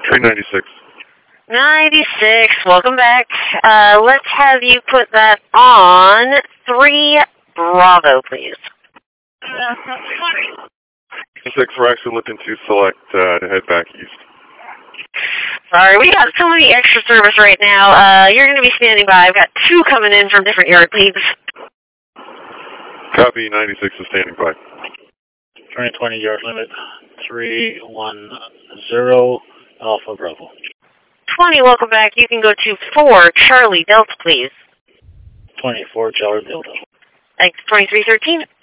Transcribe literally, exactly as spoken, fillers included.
three ninety-six. ninety-six, welcome back. Uh, let's have you put that on three Bravo, please. Six, we're actually looking to select uh, to head back east. Sorry, we got so many extra service right now. Uh, you're going to be standing by. I've got two coming in from different yard leads. Copy, ninety-six is standing by. twenty twenty yard limit, three one zero, Alpha Bravo. twenty, welcome back. You can go to four Charlie Delta, please. twenty-four Charlie Delta. Thanks, twenty-three thirteen.